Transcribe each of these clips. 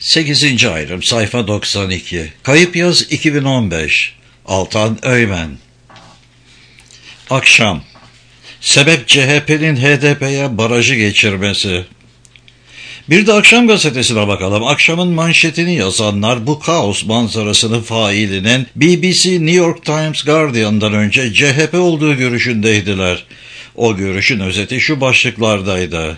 8. ayrım sayfa 92. Kayıp yaz 2015. Altan Öymen. Akşam. Sebep CHP'nin HDP'ye barajı geçirmesi. Bir de Akşam gazetesine bakalım. Akşamın manşetini yazanlar bu kaos manzarasının failinin BBC, New York Times, Guardian'dan önce CHP olduğu görüşündeydiler. O görüşün özeti şu başlıklardaydı: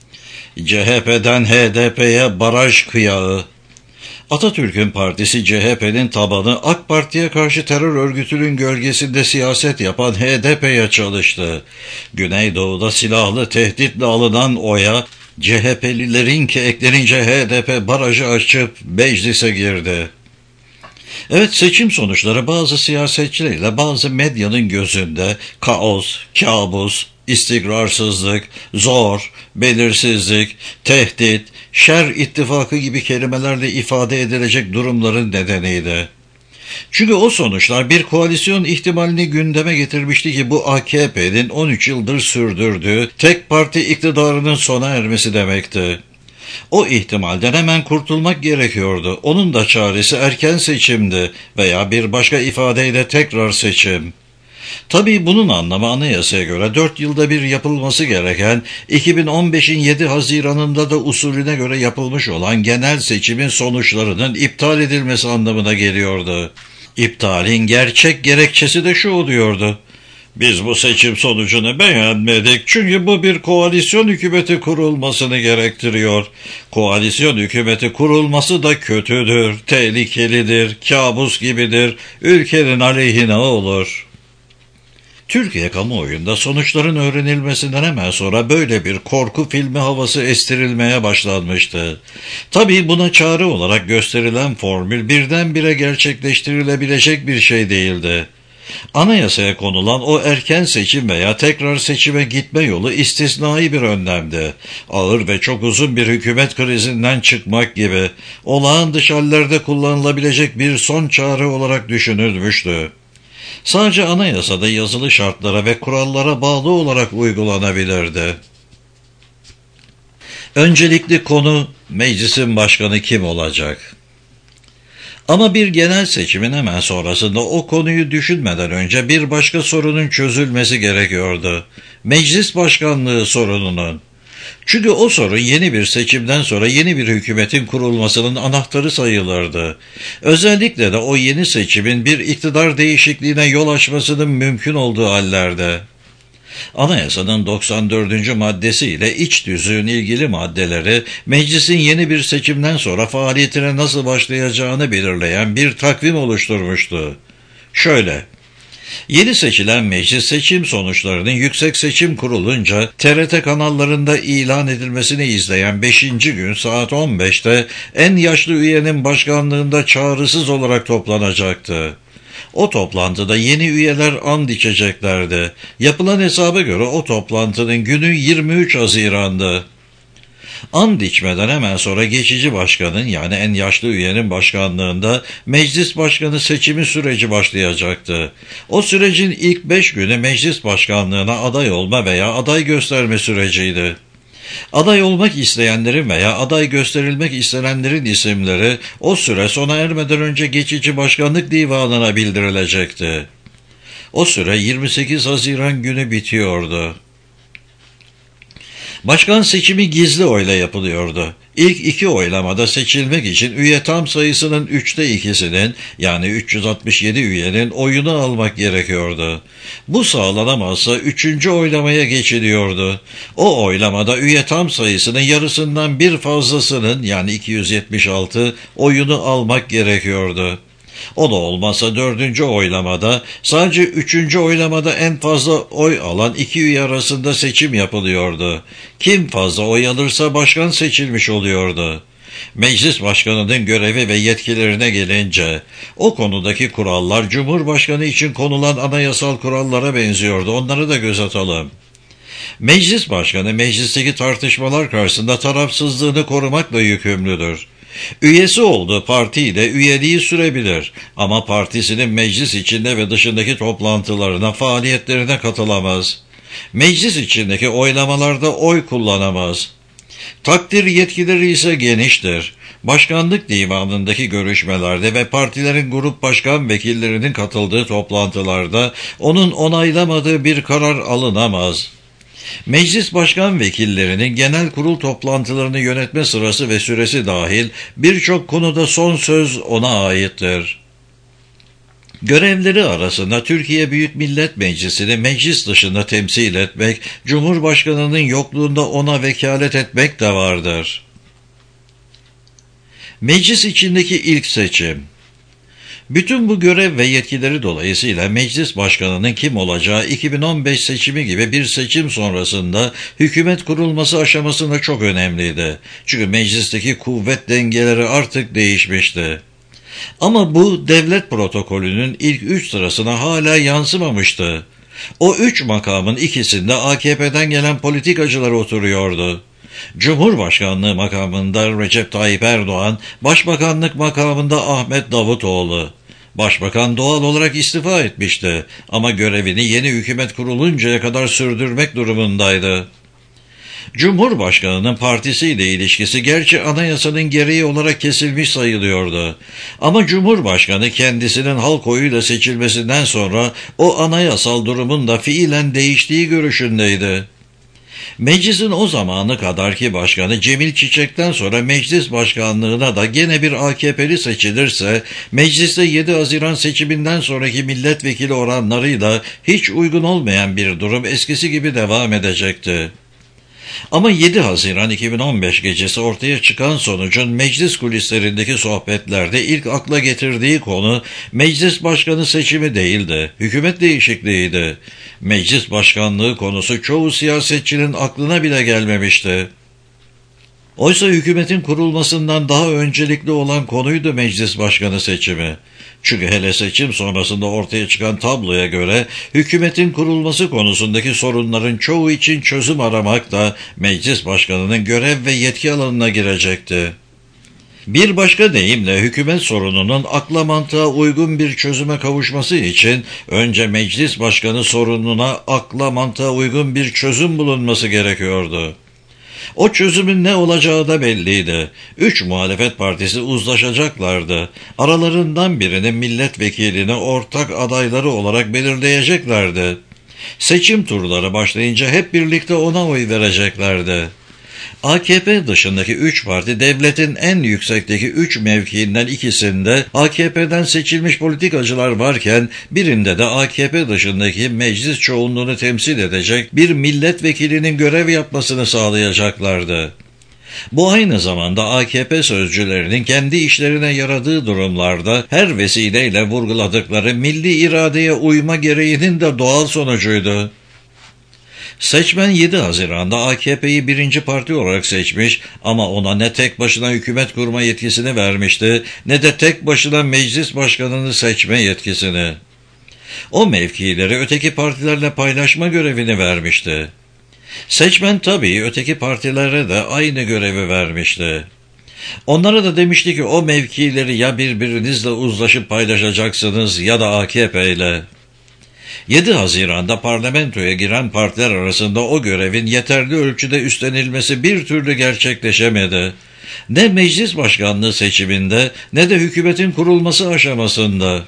CHP'den HDP'ye baraj kıyağı. Atatürk'ün partisi CHP'nin tabanı AK Parti'ye karşı terör örgütünün gölgesinde siyaset yapan HDP'ye çalıştı. Güneydoğu'da silahlı tehditle alınan oya CHP'lilerin ki eklenince HDP barajı açıp meclise girdi. Evet, seçim sonuçları bazı siyasetçilerle bazı medyanın gözünde kaos, kabus, istikrarsızlık, zor, belirsizlik, tehdit, şer ittifakı gibi kelimelerle ifade edilecek durumların nedeniydi. Çünkü o sonuçlar bir koalisyon ihtimalini gündeme getirmişti ki bu AKP'nin 13 yıldır sürdürdüğü tek parti iktidarının sona ermesi demekti. O ihtimalden hemen kurtulmak gerekiyordu. Onun da çaresi erken seçimdi veya bir başka ifadeyle tekrar seçim. Tabii bunun anlamı anayasaya göre 4 yılda bir yapılması gereken 2015'in 7 Haziran'ında da usulüne göre yapılmış olan genel seçimin sonuçlarının iptal edilmesi anlamına geliyordu. İptalin gerçek gerekçesi de şu oluyordu: biz bu seçim sonucunu beğenmedik çünkü bu bir koalisyon hükümeti kurulmasını gerektiriyor. Koalisyon hükümeti kurulması da kötüdür, tehlikelidir, kabus gibidir, ülkenin aleyhine olur. Türkiye kamuoyunda sonuçların öğrenilmesinden hemen sonra böyle bir korku filmi havası estirilmeye başlanmıştı. Tabii buna çare olarak gösterilen formül birdenbire gerçekleştirilebilecek bir şey değildi. Anayasaya konulan o erken seçim veya tekrar seçime gitme yolu istisnai bir önlemdi. Ağır ve çok uzun bir hükümet krizinden çıkmak gibi olağan dışı hallerde kullanılabilecek bir son çare olarak düşünülmüştü. Sadece anayasada yazılı şartlara ve kurallara bağlı olarak uygulanabilirdi. Öncelikli konu meclisin başkanı kim olacak? Ama bir genel seçimin hemen sonrasında o konuyu düşünmeden önce bir başka sorunun çözülmesi gerekiyordu: meclis başkanlığı sorununun. Çünkü o sorun yeni bir seçimden sonra yeni bir hükümetin kurulmasının anahtarı sayılırdı. Özellikle de o yeni seçimin bir iktidar değişikliğine yol açmasının mümkün olduğu hallerde. Anayasanın 94. maddesi ile iç tüzüğün ilgili maddeleri meclisin yeni bir seçimden sonra faaliyetine nasıl başlayacağını belirleyen bir takvim oluşturmuştu. Şöyle: yeni seçilen meclis seçim sonuçlarının Yüksek Seçim Kurulu'nca TRT kanallarında ilan edilmesini izleyen 5. gün saat 15'te en yaşlı üyenin başkanlığında çağrısız olarak toplanacaktı. O toplantıda yeni üyeler and içeceklerdi. Yapılan hesaba göre o toplantının günü 23 Haziran'dı. And içmeden hemen sonra geçici başkanın, yani en yaşlı üyenin başkanlığında meclis başkanı seçimi süreci başlayacaktı. O sürecin ilk 5 günü meclis başkanlığına aday olma veya aday gösterme süreciydi. Aday olmak isteyenlerin veya aday gösterilmek istenenlerin isimleri o süre sona ermeden önce geçici başkanlık divanına bildirilecekti. O süre 28 Haziran günü bitiyordu. Başkan seçimi gizli oyla yapılıyordu. İlk 2 oylamada seçilmek için üye tam sayısının 3'te 2'sinin, yani 367 üyenin oyunu almak gerekiyordu. Bu sağlanamazsa 3. oylamaya geçiliyordu. O oylamada üye tam sayısının yarısından bir fazlasının, yani 276 oyunu almak gerekiyordu. O da olmazsa 4. oylamada, sadece 3. oylamada en fazla oy alan 2 üye arasında seçim yapılıyordu. Kim fazla oy alırsa başkan seçilmiş oluyordu. Meclis başkanının görevi ve yetkilerine gelince, o konudaki kurallar Cumhurbaşkanı için konulan anayasal kurallara benziyordu. Onları da göz atalım. Meclis başkanı meclisteki tartışmalar karşısında tarafsızlığını korumakla yükümlüdür. Üyesi olduğu partiyle üyeliği sürebilir ama partisinin meclis içinde ve dışındaki toplantılarına, faaliyetlerine katılamaz. Meclis içindeki oylamalarda oy kullanamaz. Takdir yetkileri ise geniştir. başkanlık divanındaki görüşmelerde ve partilerin grup başkan vekillerinin katıldığı toplantılarda onun onaylamadığı bir karar alınamaz. Meclis başkan vekillerinin genel kurul toplantılarını yönetme sırası ve süresi dahil birçok konuda son söz ona aittir. Görevleri arasında Türkiye Büyük Millet Meclisi'ni meclis dışında temsil etmek, Cumhurbaşkanı'nın yokluğunda ona vekalet etmek de vardır. Meclis içindeki ilk seçim. Bütün bu görev ve yetkileri dolayısıyla meclis başkanının kim olacağı 2015 seçimi gibi bir seçim sonrasında hükümet kurulması aşamasında çok önemliydi. Çünkü meclisteki kuvvet dengeleri artık değişmişti. Ama bu devlet protokolünün ilk 3 sırasına hala yansımamıştı. O 3 makamın ikisinde AKP'den gelen politikacılar oturuyordu. Cumhurbaşkanlığı makamında Recep Tayyip Erdoğan, Başbakanlık makamında Ahmet Davutoğlu. Başbakan doğal olarak istifa etmişti ama görevini yeni hükümet kuruluncaya kadar sürdürmek durumundaydı. Cumhurbaşkanının partisiyle ilişkisi gerçi anayasanın gereği olarak kesilmiş sayılıyordu. Ama Cumhurbaşkanı kendisinin halk oyuyla seçilmesinden sonra o anayasal durumun da fiilen değiştiği görüşündeydi. Meclisin o zamanı kadarki başkanı Cemil Çiçek'ten sonra meclis başkanlığına da gene bir AKP'li seçilirse, mecliste 7 Haziran seçiminden sonraki milletvekili oranlarıyla hiç uygun olmayan bir durum eskisi gibi devam edecekti. Ama 7 Haziran 2015 gecesi ortaya çıkan sonucun meclis kulislerindeki sohbetlerde ilk akla getirdiği konu meclis başkanı seçimi değildi, hükümet değişikliğiydi. Meclis başkanlığı konusu çoğu siyasetçinin aklına bile gelmemişti. Oysa hükümetin kurulmasından daha öncelikli olan konuydu meclis başkanı seçimi. Çünkü hele seçim sonrasında ortaya çıkan tabloya göre hükümetin kurulması konusundaki sorunların çoğu için çözüm aramak da meclis başkanının görev ve yetki alanına girecekti. Bir başka deyimle hükümet sorununun akla mantığa uygun bir çözüme kavuşması için önce meclis başkanı sorununa akla mantığa uygun bir çözüm bulunması gerekiyordu. O çözümün ne olacağı da belliydi. 3 muhalefet partisi uzlaşacaklardı. Aralarından birinin milletvekilini ortak adayları olarak belirleyeceklerdi. Seçim turları başlayınca hep birlikte ona oy vereceklerdi. AKP dışındaki 3 parti devletin en yüksekteki 3 mevkiinden ikisinde AKP'den seçilmiş politikacılar varken birinde de AKP dışındaki meclis çoğunluğunu temsil edecek bir milletvekilinin görev yapmasını sağlayacaklardı. Bu aynı zamanda AKP sözcülerinin kendi işlerine yaradığı durumlarda her vesileyle vurguladıkları milli iradeye uyma gereğinin de doğal sonucuydu. Seçmen 7 Haziran'da AKP'yi birinci parti olarak seçmiş ama ona ne tek başına hükümet kurma yetkisini vermişti ne de tek başına meclis başkanını seçme yetkisini. O mevkileri öteki partilerle paylaşma görevini vermişti. Seçmen tabii öteki partilere de aynı görevi vermişti. Onlara da demişti ki o mevkileri ya birbirinizle uzlaşıp paylaşacaksınız ya da AKP ile. 7 Haziran'da parlamentoya giren partiler arasında o görevin yeterli ölçüde üstlenilmesi bir türlü gerçekleşemedi. Ne meclis başkanlığı seçiminde ne de hükümetin kurulması aşamasında.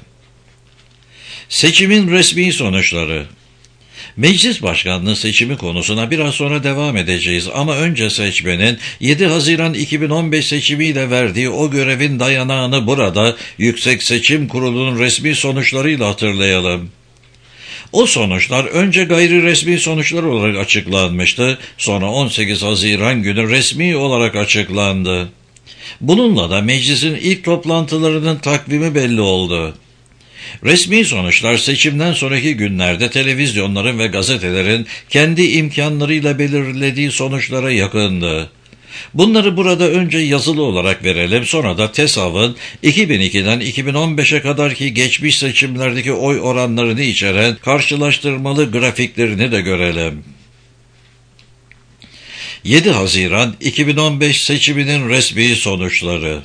Seçimin resmi sonuçları. Meclis başkanlığı seçimi konusuna biraz sonra devam edeceğiz ama önce seçmenin 7 Haziran 2015 seçimiyle verdiği o görevin dayanağını burada Yüksek Seçim Kurulu'nun resmi sonuçlarıyla hatırlayalım. O sonuçlar önce gayri resmi sonuçlar olarak açıklanmıştı, sonra 18 Haziran günü resmi olarak açıklandı. Bununla da meclisin ilk toplantılarının takvimi belli oldu. Resmi sonuçlar seçimden sonraki günlerde televizyonların ve gazetelerin kendi imkanlarıyla belirlediği sonuçlara yakındı. Bunları burada önce yazılı olarak verelim, sonra da TESAV'ın 2002'den 2015'e kadarki geçmiş seçimlerdeki oy oranlarını içeren karşılaştırmalı grafiklerini de görelim. 7 Haziran 2015 seçiminin resmi sonuçları.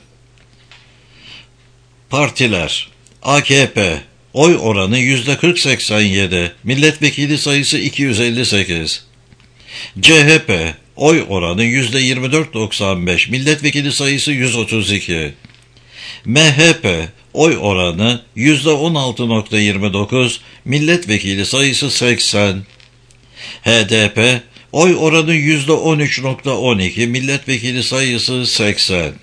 Partiler: AKP oy oranı %40-87, milletvekili sayısı 258. CHP oy oranı %24.95, milletvekili sayısı 132. MHP, oy oranı %16.29, milletvekili sayısı 80. HDP, oy oranı %13.12, milletvekili sayısı 80.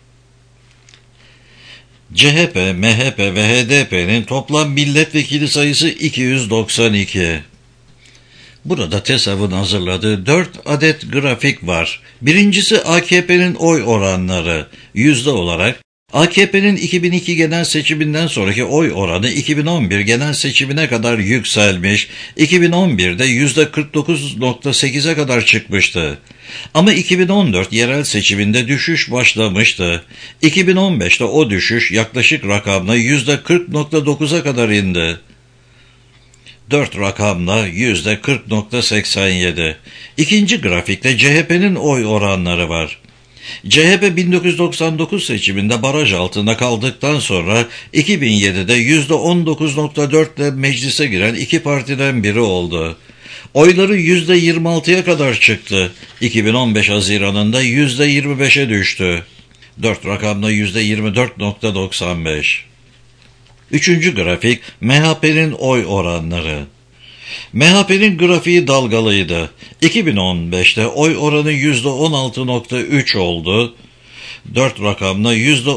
CHP, MHP ve HDP'nin toplam milletvekili sayısı 292. Burada TESAV'ın hazırladığı 4 adet grafik var. Birincisi AKP'nin oy oranları. Yüzde olarak AKP'nin 2002 genel seçiminden sonraki oy oranı 2011 genel seçimine kadar yükselmiş, 2011'de %49.8'e kadar çıkmıştı. Ama 2014 yerel seçiminde düşüş başlamıştı. 2015'te o düşüş yaklaşık rakamla %40.9'a kadar indi. 4 rakamla %40.87. İkinci grafikte CHP'nin oy oranları var. CHP 1999 seçiminde baraj altında kaldıktan sonra 2007'de %19.4 ile meclise giren iki partiden biri oldu. Oyları %26'ya kadar çıktı. 2015 Haziran'ında %25'e düştü. 4 rakamla %24.95. Üçüncü grafik MHP'nin oy oranları. MHP'nin grafiği dalgalıydı. 2015'te oy oranı %16.3 oldu. 4 rakamla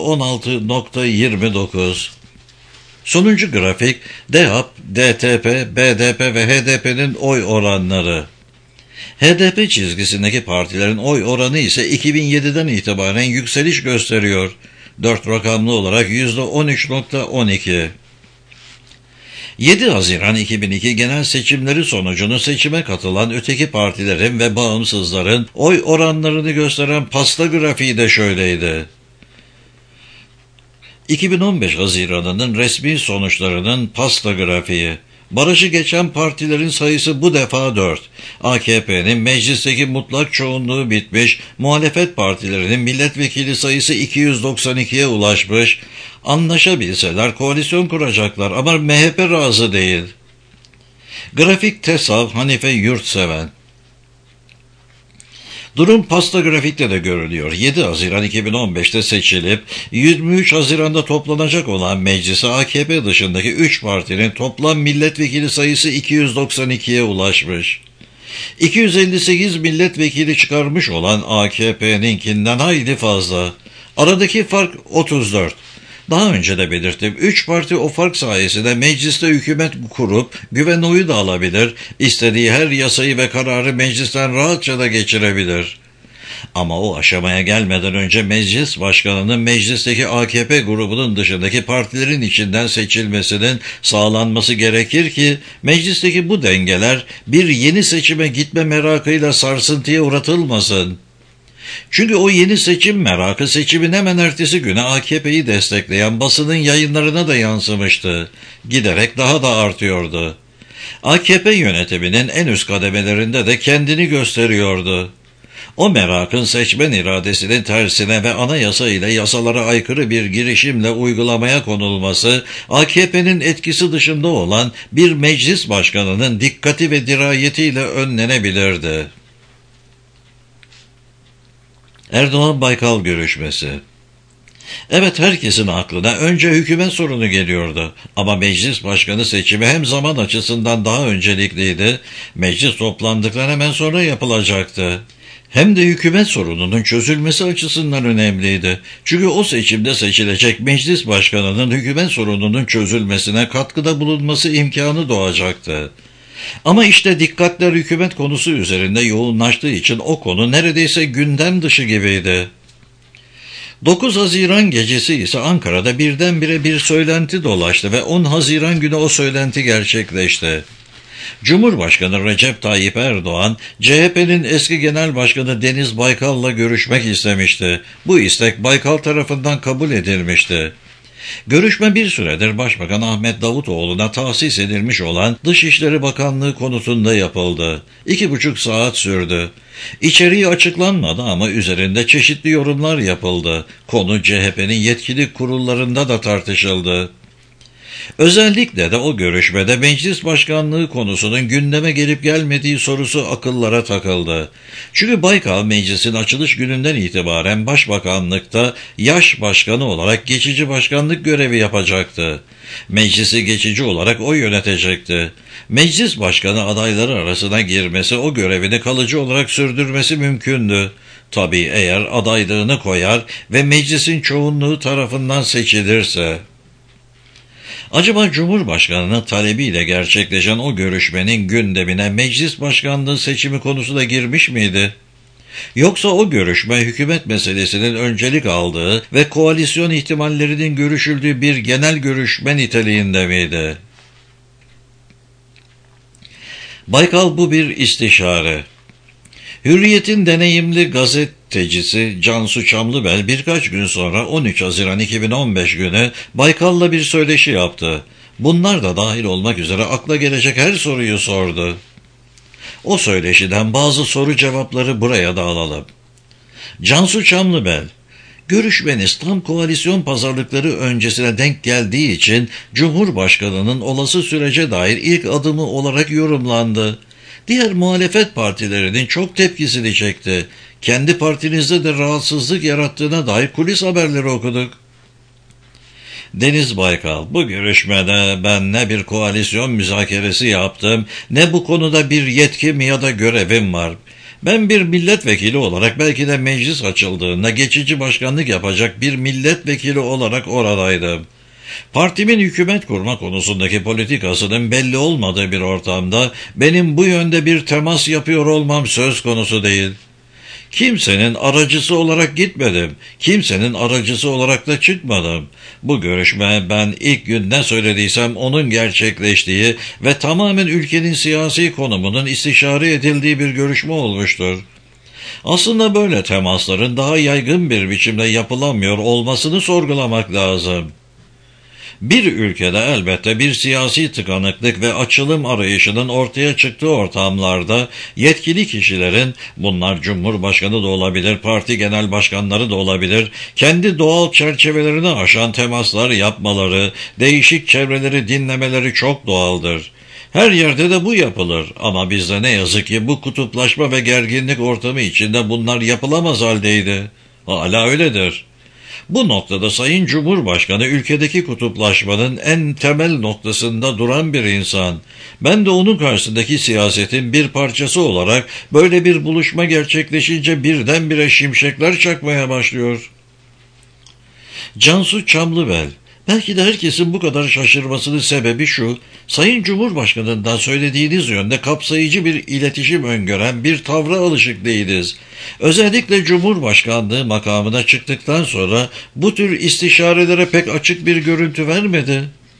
%16.29. Sonuncu grafik DEHAP, DTP, BDP ve HDP'nin oy oranları. HDP çizgisindeki partilerin oy oranı ise 2007'den itibaren yükseliş gösteriyor. 4 rakamlı olarak %13.12. 7 Haziran 2002 genel seçimleri sonucunu seçime katılan öteki partilerin ve bağımsızların oy oranlarını gösteren pasta grafiği de şöyleydi. 2015 Haziran'ının resmi sonuçlarının pasta grafiği. Barajı geçen partilerin sayısı bu defa 4. AKP'nin meclisteki mutlak çoğunluğu bitmiş, muhalefet partilerinin milletvekili sayısı 292'ye ulaşmış. Anlaşabilseler koalisyon kuracaklar ama MHP razı değil. Grafik TESAV Hanife Yurtseven. Durum pasta grafikte de görülüyor. 7 Haziran 2015'te seçilip 23 Haziran'da toplanacak olan meclise AKP dışındaki 3 partinin toplam milletvekili sayısı 292'ye ulaşmış. 258 milletvekili çıkarmış olan AKP'ninkinden hayli fazla. Aradaki fark 34. Daha önce de belirttim. 3 parti o fark sayesinde mecliste hükümet kurup güven oyu da alabilir, istediği her yasayı ve kararı meclisten rahatça da geçirebilir. Ama o aşamaya gelmeden önce meclis başkanının meclisteki AKP grubunun dışındaki partilerin içinden seçilmesinin sağlanması gerekir ki meclisteki bu dengeler bir yeni seçime gitme merakıyla sarsıntıya uğratılmasın. Çünkü o yeni seçim merakı seçimin hemen ertesi güne AKP'yi destekleyen basının yayınlarına da yansımıştı. Giderek daha da artıyordu. AKP yönetiminin en üst kademelerinde de kendini gösteriyordu. O merakın seçmen iradesinin tersine ve anayasa ile yasalara aykırı bir girişimle uygulamaya konulması, AKP'nin etkisi dışında olan bir meclis başkanının dikkati ve dirayetiyle önlenebilirdi. Erdoğan-Baykal görüşmesi. Evet, herkesin aklına önce hükümet sorunu geliyordu. Ama meclis başkanı seçimi hem zaman açısından daha öncelikliydi, meclis toplandıktan hemen sonra yapılacaktı. Hem de hükümet sorununun çözülmesi açısından önemliydi. Çünkü o seçimde seçilecek meclis başkanının hükümet sorununun çözülmesine katkıda bulunması imkanı doğacaktı. Ama işte dikkatler hükümet konusu üzerinde yoğunlaştığı için o konu neredeyse gündem dışı gibiydi. 9 Haziran gecesi ise Ankara'da birdenbire bir söylenti dolaştı ve 10 Haziran günü o söylenti gerçekleşti. Cumhurbaşkanı Recep Tayyip Erdoğan, CHP'nin eski genel başkanı Deniz Baykal'la görüşmek istemişti. Bu istek Baykal tarafından kabul edilmişti. Görüşme bir süredir Başbakan Ahmet Davutoğlu'na tahsis edilmiş olan Dışişleri Bakanlığı konutunda yapıldı. 2,5 saat sürdü. İçeriği açıklanmadı ama üzerinde çeşitli yorumlar yapıldı. Konu CHP'nin yetkili kurullarında da tartışıldı. Özellikle de o görüşmede meclis başkanlığı konusunun gündeme gelip gelmediği sorusu akıllara takıldı. Çünkü Baykal meclisin açılış gününden itibaren başbakanlıkta yaş başkanı olarak geçici başkanlık görevi yapacaktı. Meclisi geçici olarak o yönetecekti. Meclis başkanı adayları arasına girmesi, o görevini kalıcı olarak sürdürmesi mümkündü. Tabii eğer adaylığını koyar ve meclisin çoğunluğu tarafından seçilirse. Acaba Cumhurbaşkanı'nın talebiyle gerçekleşen o görüşmenin gündemine meclis başkanlığı seçimi konusu da girmiş miydi? Yoksa o görüşme hükümet meselesinin öncelik aldığı ve koalisyon ihtimallerinin görüşüldüğü bir genel görüşme niteliğinde miydi? Baykal bu bir istişare. Hürriyet'in deneyimli gazetecisi Cansu Çamlıbel birkaç gün sonra 13 Haziran 2015 günü Baykal'la bir söyleşi yaptı. Bunlar da dahil olmak üzere akla gelecek her soruyu sordu. O söyleşiden bazı soru cevapları buraya da alalım. Cansu Çamlıbel, görüşmeniz tam koalisyon pazarlıkları öncesine denk geldiği için Cumhurbaşkanı'nın olası sürece dair ilk adımı olarak yorumlandı. Diğer muhalefet partilerinin çok tepkisini çekti. Kendi partinizde de rahatsızlık yarattığına dair kulis haberleri okuduk. Deniz Baykal, bu görüşmede ben ne bir koalisyon müzakeresi yaptım, ne bu konuda bir yetkim ya da görevim var. Ben bir milletvekili olarak belki de meclis açıldığında geçici başkanlık yapacak bir milletvekili olarak oradaydım. Partimin hükümet kurma konusundaki politikasının belli olmadığı bir ortamda benim bu yönde bir temas yapıyor olmam söz konusu değil. Kimsenin aracısı olarak gitmedim, kimsenin aracısı olarak da çıkmadım. Bu görüşme ben ilk gün ne söylediysem onun gerçekleştiği ve tamamen ülkenin siyasi konumunun istişare edildiği bir görüşme olmuştur. Aslında böyle temasların daha yaygın bir biçimde yapılamıyor olmasını sorgulamak lazım. Bir ülkede elbette bir siyasi tıkanıklık ve açılım arayışının ortaya çıktığı ortamlarda yetkili kişilerin, bunlar Cumhurbaşkanı da olabilir, parti genel başkanları da olabilir, kendi doğal çerçevelerini aşan temaslar yapmaları, değişik çevreleri dinlemeleri çok doğaldır. Her yerde de bu yapılır ama bizde ne yazık ki bu kutuplaşma ve gerginlik ortamı içinde bunlar yapılamaz haldeydi. Hala öyledir. Bu noktada Sayın Cumhurbaşkanı ülkedeki kutuplaşmanın en temel noktasında duran bir insan. Ben de onun karşısındaki siyasetin bir parçası olarak böyle bir buluşma gerçekleşince birdenbire şimşekler çakmaya başlıyor. Cansu Çamlıbel, belki de herkesin bu kadar şaşırmasının sebebi şu, Sayın Cumhurbaşkanı'ndan söylediğiniz yönde kapsayıcı bir iletişim öngören bir tavra alışık değiliz. Özellikle Cumhurbaşkanlığı makamına çıktıktan sonra bu tür istişarelere pek açık bir görüntü vermedi.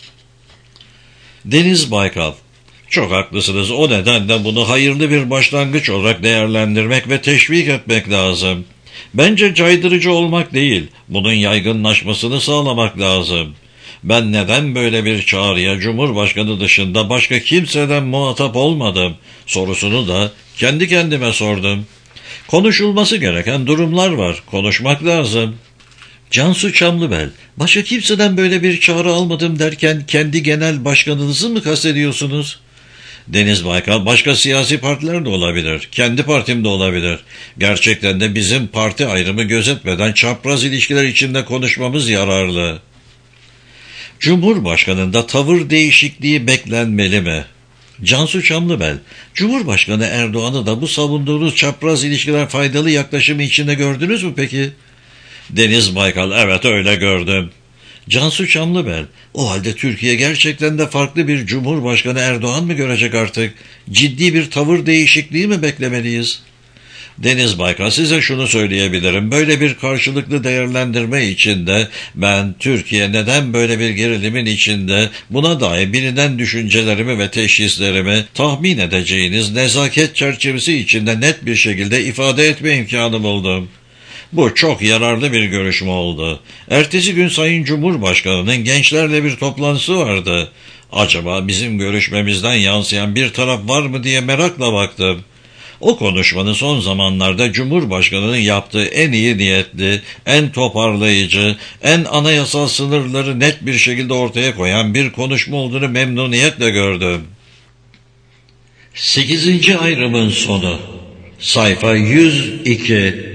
Deniz Baykal, çok haklısınız, o nedenle bunu hayırlı bir başlangıç olarak değerlendirmek ve teşvik etmek lazım. Bence caydırıcı olmak değil, bunun yaygınlaşmasını sağlamak lazım. Ben neden böyle bir çağrıya Cumhurbaşkanı dışında başka kimseden muhatap olmadım sorusunu da kendi kendime sordum. Konuşulması gereken durumlar var, konuşmak lazım. Cansu Çamlıbel, başka kimseden böyle bir çağrı almadım derken kendi genel başkanınızı mı kastediyorsunuz? Deniz Baykal, başka siyasi partiler de olabilir, kendi partim de olabilir. Gerçekten de bizim parti ayrımı gözetmeden çapraz ilişkiler içinde konuşmamız yararlı. Cumhurbaşkanında tavır değişikliği beklenmeli mi? Cansu Çamlıbel, Cumhurbaşkanı Erdoğan'ı da bu savunduğunuz çapraz ilişkiler faydalı yaklaşımı içinde gördünüz mü peki? Deniz Baykal, evet öyle gördüm. Cansu Çamlıbel, o halde Türkiye gerçekten de farklı bir Cumhurbaşkanı Erdoğan mı görecek artık? Ciddi bir tavır değişikliği mi beklemeliyiz? Deniz Baykal, size şunu söyleyebilirim. Böyle bir karşılıklı değerlendirme içinde ben Türkiye neden böyle bir gerilimin içinde buna dair bilinen düşüncelerimi ve teşhislerimi tahmin edeceğiniz nezaket çerçevesi içinde net bir şekilde ifade etme imkanı buldum. Bu çok yararlı bir görüşme oldu. Ertesi gün Sayın Cumhurbaşkanı'nın gençlerle bir toplantısı vardı. Acaba bizim görüşmemizden yansıyan bir taraf var mı diye merakla baktım. O konuşmanın son zamanlarda Cumhurbaşkanı'nın yaptığı en iyi niyetli, en toparlayıcı, en anayasal sınırları net bir şekilde ortaya koyan bir konuşma olduğunu memnuniyetle gördüm. 8. ayrımın sonu. Sayfa 102.